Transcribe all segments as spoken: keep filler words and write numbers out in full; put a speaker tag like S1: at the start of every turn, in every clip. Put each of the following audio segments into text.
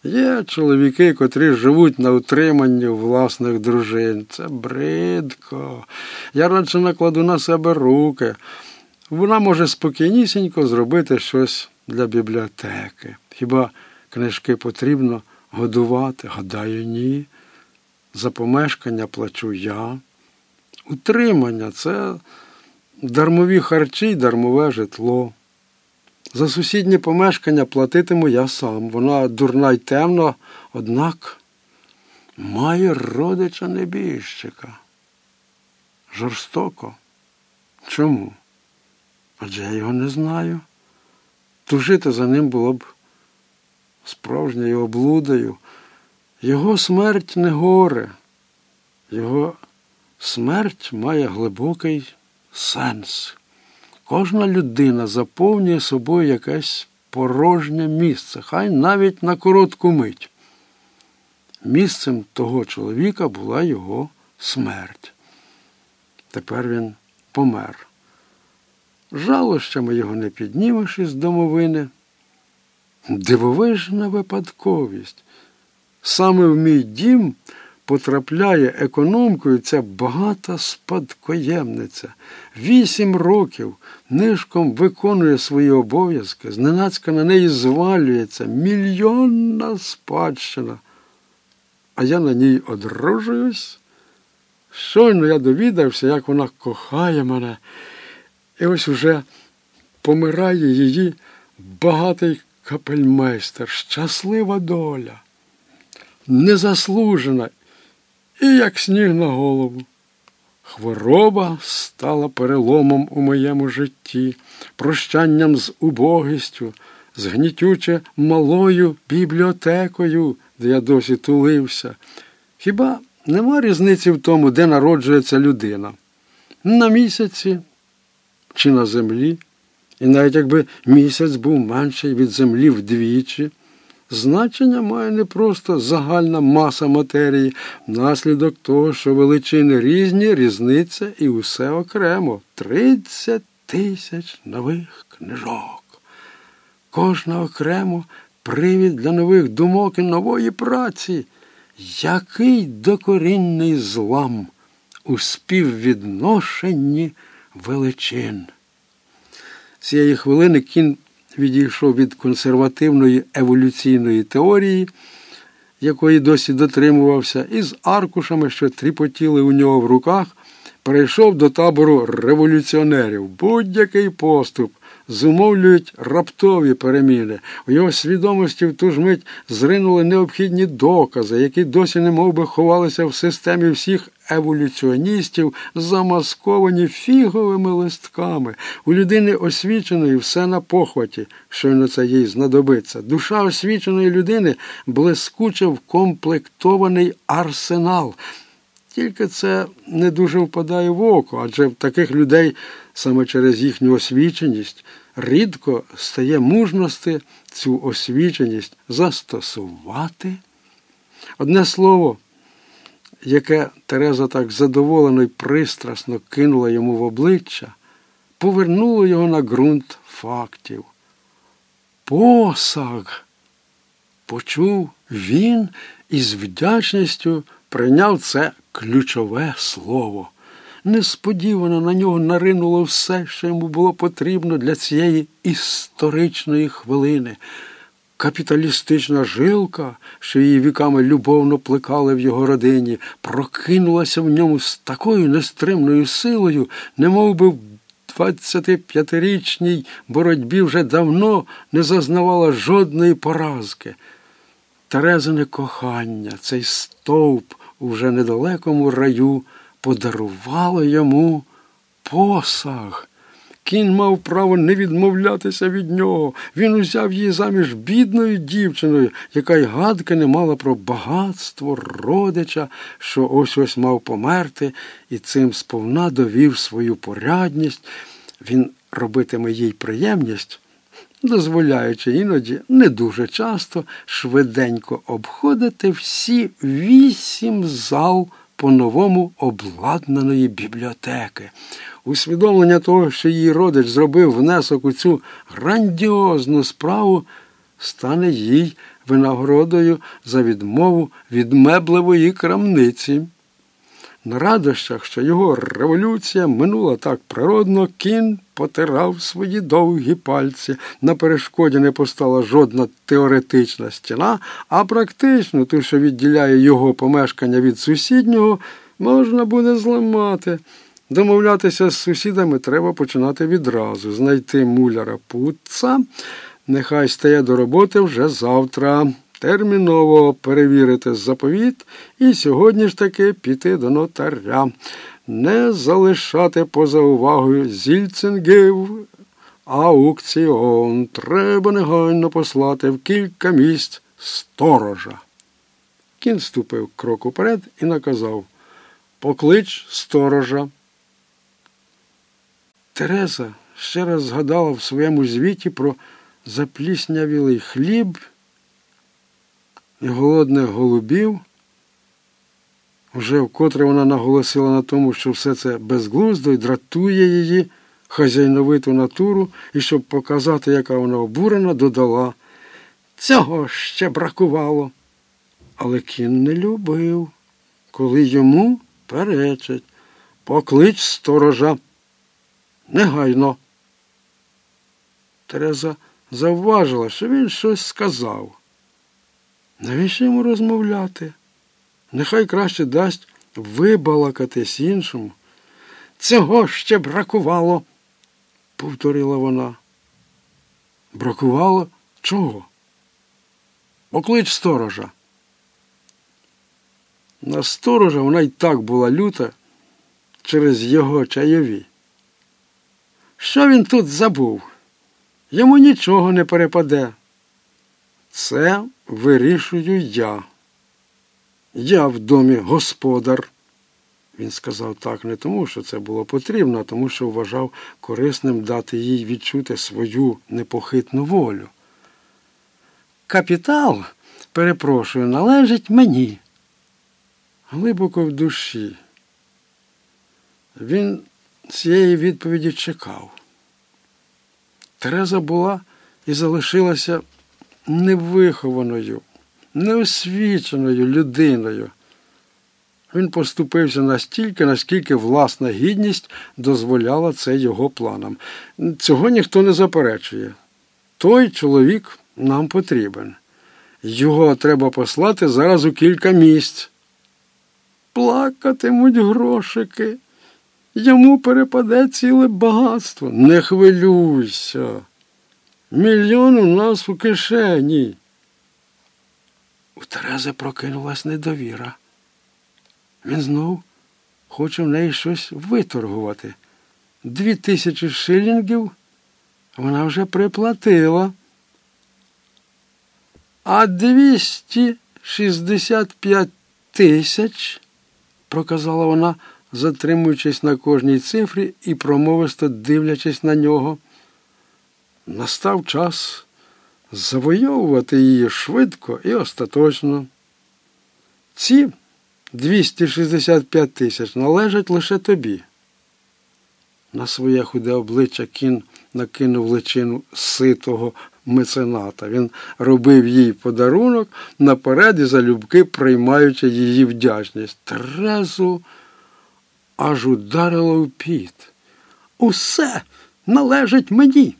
S1: Є чоловіки, котрі живуть на утриманні власних дружин. Це бридко. Я радше накладу на себе руки. Вона може спокійнісінько зробити щось для бібліотеки. Хіба книжки потрібно годувати? Гадаю, ні. За помешкання плачу я. Утримання – це дармові харчі й дармове житло. За сусіднє помешкання платитиму я сам. Вона дурна й темна, однак має родича-небіжчика. Жорстоко. Чому? Адже я його не знаю. Тужити за ним було б справжньою облудою. Його смерть не горе. Його смерть має глибокий сенс. Кожна людина заповнює собою якесь порожнє місце, хай навіть на коротку мить. Місцем того чоловіка була його смерть. Тепер він помер. Жалощами його не піднімеш із домовини. Дивовижна випадковість. Саме в мій дім потрапляє економкою ця багата спадкоємниця. Вісім років нишком виконує свої обов'язки, зненацька на неї звалюється мільйонна спадщина. А я на ній одружуюсь. Щойно я довідався, як вона кохає мене. І ось уже помирає її багатий капельмейстер. Щаслива доля. Незаслужена. І як сніг на голову. Хвороба стала переломом у моєму житті, прощанням з убогістю, з гнітюче малою бібліотекою, де я досі тулився. Хіба нема різниці в тому, де народжується людина? На місяці чи на землі? І навіть якби місяць був менший від землі вдвічі, значення має не просто загальна маса матерії, внаслідок того, що величини різні, різниця і усе окремо. Тридцять тисяч нових книжок. Кожна окремо привід для нових думок і нової праці. Який докорінний злам у співвідношенні величин. Цієї хвилини кін відійшов від консервативної еволюційної теорії, якої досі дотримувався, і з аркушами, що тріпотіли у нього в руках, перейшов до табору революціонерів. Будь-який поступ зумовлюють раптові переміни. У його свідомості в ту ж мить зринули необхідні докази, які досі немовби ховалися в системі всіх еволюціоністів, замасковані фіговими листками. У людини освіченої все на похваті, щойно це їй знадобиться. Душа освіченої людини блискуче вкомплектований арсенал. Тільки це не дуже впадає в око, адже в таких людей саме через їхню освіченість рідко стає мужності цю освіченість застосувати. Одне слово, яке Тереза так задоволено й пристрасно кинула йому в обличчя, повернуло його на ґрунт фактів. Посаг! Почув він і з вдячністю прийняв це ключове слово. Несподівано на нього наринуло все, що йому було потрібно для цієї історичної хвилини. Капіталістична жилка, що її віками любовно плекали в його родині, прокинулася в ньому з такою нестримною силою, немов би в двадцятип'ятирічній боротьбі вже давно не зазнавала жодної поразки. Терезине кохання, цей стовп у вже недалекому раю, подарувало йому посаг. Кін мав право не відмовлятися від нього. Він узяв її заміж бідною дівчиною, яка й гадки не мала про багатство родича, що ось-ось мав померти, і цим сповна довів свою порядність. Він робитиме їй приємність, дозволяючи іноді не дуже часто швиденько обходити всі вісім зал по-новому обладнаної бібліотеки. Усвідомлення того, що її родич зробив внесок у цю грандіозну справу, стане їй винагородою за відмову від меблевої крамниці. На радощах, що його революція минула так природно, кін потирав свої довгі пальці. На перешкоді не постала жодна теоретична стіна, а практично ту, що відділяє його помешкання від сусіднього, можна буде зламати. Домовлятися з сусідами треба починати відразу. Знайти муляра Путца, нехай стає до роботи вже завтра. Терміново перевірити заповіт і сьогодні ж таки піти до нотаря. Не залишати поза увагою зільцингів аукціон. Треба негайно послати в кілька місць сторожа. Кін ступив крок уперед і наказав: «Поклич сторожа». Тереза ще раз згадала в своєму звіті про запліснявілий хліб і голодних голубів. Вже вкотре вона наголосила на тому, що все це безглуздо і дратує її хазяйновиту натуру, і щоб показати, яка вона обурена, додала: «Цього ще бракувало». Але кін не любив, коли йому перечать: «Поклич сторожа. Негайно». Тереза завважила, що він щось сказав. Навіщо йому розмовляти? Нехай краще дасть вибалакатись іншому. «Цього ще бракувало», – повторила вона. «Бракувало? Чого?» «Поклич сторожа». На сторожа вона й так була люта через його чайові. Що він тут забув? Йому нічого не перепаде. Це вирішую я. Я в домі господар. Він сказав так не тому, що це було потрібно, а тому, що вважав корисним дати їй відчути свою непохитну волю. Капітал, перепрошую, належить мені. Глибоко в душі він цієї відповіді чекав. Тереза була і залишилася невихованою, неосвіченою людиною. Він поступився настільки, наскільки власна гідність дозволяла це його планам. Цього ніхто не заперечує. Той чоловік нам потрібен. Його треба послати зараз у кілька місць. Плакатимуть грошики. Йому перепаде ціле багатство. Не хвилюйся. Мільйон у нас у кишені. У Терези прокинулась недовіра. Він знов хоче в неї щось виторгувати. Дві тисячі шилінгів вона вже приплатила. А двісті шістдесят п'ять тисяч, проказала вона, затримуючись на кожній цифрі і промовисто дивлячись на нього. Настав час завойовувати її швидко і остаточно. Ці двісті шістдесят п'ять тисяч належать лише тобі. На своє худе обличчя Кін накинув личину ситого мецената. Він робив їй подарунок, наперед і залюбки приймаючи її вдячність. Терезу аж ударило в піт. Усе належить мені.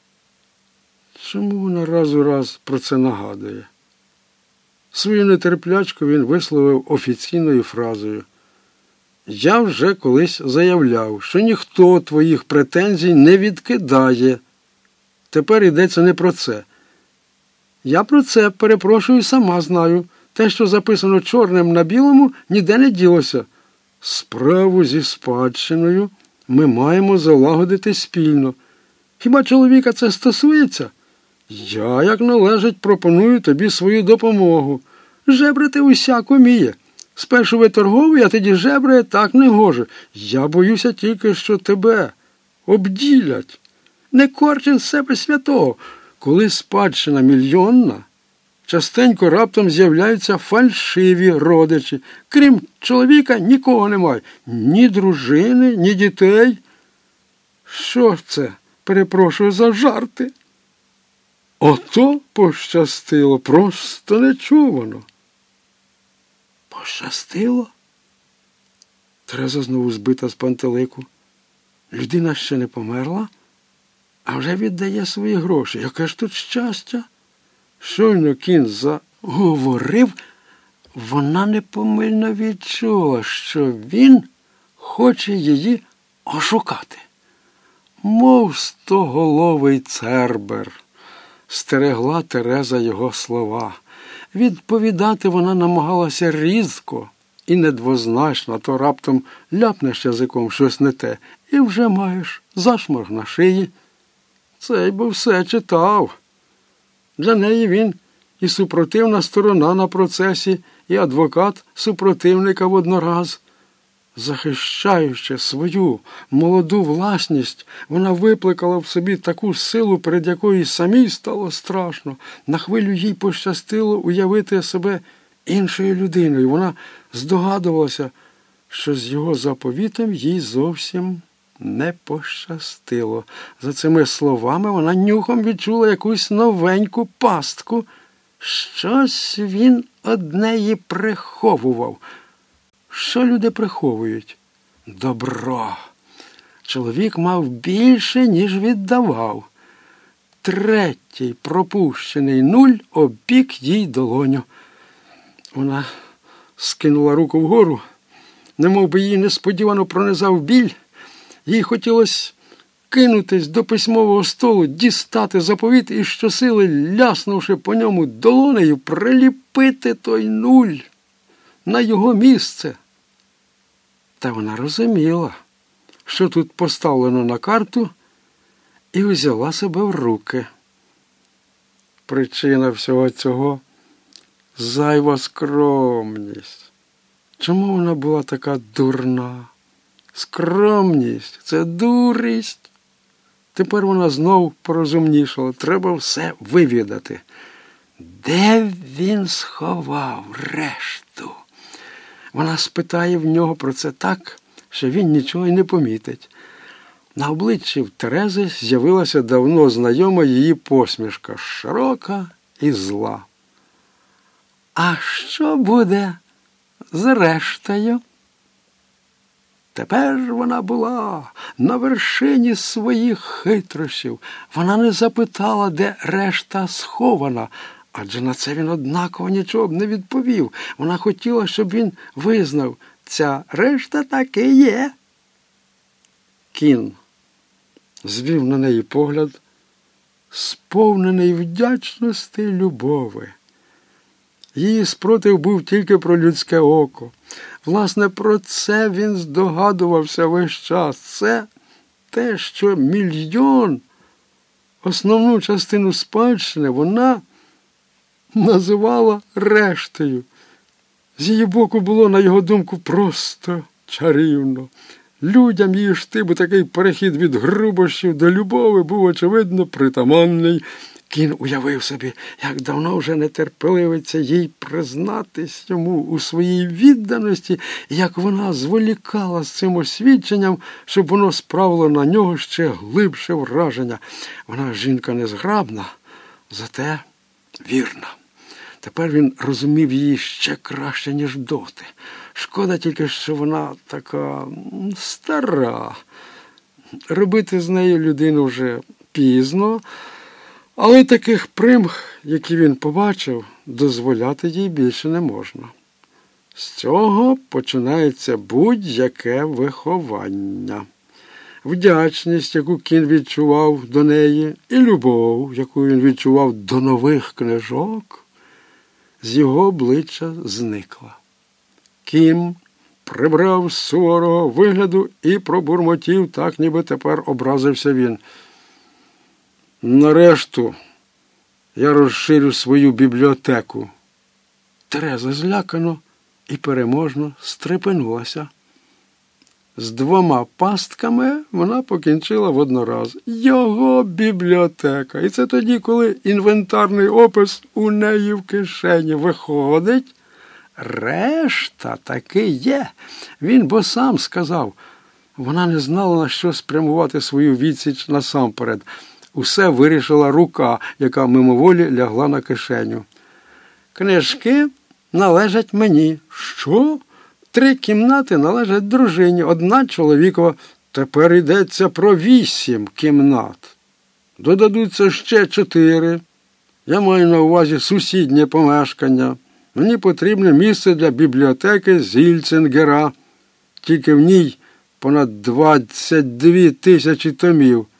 S1: Чому вона раз у раз про це нагадує? Свою нетерплячку він висловив офіційною фразою: «Я вже колись заявляв, що ніхто твоїх претензій не відкидає. Тепер йдеться не про це. Я про це, перепрошую, сама знаю. Те, що записано чорним на білому, ніде не ділося. Справу зі спадщиною ми маємо залагодити спільно. Хіба чоловіка це стосується? Я, як належить, пропоную тобі свою допомогу. Жебрати усяк уміє. Спершу виторговує, а тоді жебрає так не гоже. Я боюся тільки, що тебе обділять. Не корчи з себе святого. Коли спадщина мільйонна, частенько раптом з'являються фальшиві родичі. Крім чоловіка, нікого немає. Ні дружини, ні дітей. Що ж це, перепрошую за жарти? Ото пощастило, просто нечувано. Пощастило? Тереза знову збита з пантелику. Людина ще не померла, а вже віддає свої гроші. Яке ж тут щастя? Щойно кін заговорив, вона непомильно відчула, що він хоче її ошукати. Мов стоголовий цербер, стерегла Тереза його слова. Відповідати вона намагалася різко і недвозначно, то раптом ляпнеш язиком щось не те, і вже маєш зашморг на шиї. Цей би все читав. Для неї він і супротивна сторона на процесі, і адвокат супротивника воднораз. Захищаючи свою молоду власність, вона викликала в собі таку силу, перед якою самій стало страшно. На хвилю їй пощастило уявити себе іншою людиною. Вона здогадувалася, що з його заповітом їй зовсім не пощастило. За цими словами вона нюхом відчула якусь новеньку пастку. Щось він од неї приховував. Що люди приховують? Добро. Чоловік мав більше, ніж віддавав. Третій пропущений нуль обпік їй долоню. Вона скинула руку вгору, немов би її несподівано пронизав біль. Їй хотілося кинутись до письмового столу, дістати заповіт і щосили, ляснувши по ньому долонею, приліпити той нуль на його місце. Та вона розуміла, що тут поставлено на карту, і взяла себе в руки. Причина всього цього – зайва скромність. Чому вона була така дурна? Скромність – це дурість. Тепер вона знов порозумнішала. Треба все вивідати. Де він сховав решту? Вона спитає в нього про це так, що він нічого й не помітить. На обличчі в Терези з'явилася давно знайома її посмішка, широка і зла. А що буде з рештою? Тепер вона була на вершині своїх хитрощів. Вона не запитала, де решта схована, адже на це він однаково нічого б не відповів. Вона хотіла, щоб він визнав, ця решта таки є. Кін звів на неї погляд, сповнений вдячності й любови. Її спротив був тільки про людське око. Власне, про це він здогадувався весь час. Це те, що мільйон, основну частину спадщини, вона називала рештою. З її боку було, на його думку, просто чарівно. Людям її штибу такий перехід від грубощів до любові був, очевидно, притаманний. Кін уявив собі, як давно вже не терпеливиться їй признатись йому у своїй відданості, як вона зволікала з цим освідченням, щоб воно справило на нього ще глибше враження. Вона жінка незграбна, зате вірна. Тепер він розумів її ще краще, ніж доти. Шкода тільки, що вона така стара. Робити з нею людину вже пізно, але таких примх, які він побачив, дозволяти їй більше не можна. З цього починається будь-яке виховання. Вдячність, яку Кін відчував до неї, і любов, яку він відчував до нових книжок, з його обличчя зникла. Кін прибрав суворого вигляду і пробурмотів, так ніби тепер образився він. Нарешту я розширю свою бібліотеку. Тереза злякано і переможно стрепенулася. З двома пастками вона покінчила воднораз. Його бібліотека. І це тоді, коли інвентарний опис у неї в кишені виходить. Решта таки є. Він бо сам сказав. Вона не знала, на що спрямувати свою відсіч насамперед. усе вирішила рука, яка мимоволі лягла на кишеню. Книжки належать мені. Що? Три кімнати належать дружині, одна чоловікова. Тепер йдеться про вісім кімнат. Додадуться ще чотири. Я маю на увазі сусіднє помешкання. Мені потрібне місце для бібліотеки Зільценгера. Тільки в ній понад двадцять дві тисячі томів.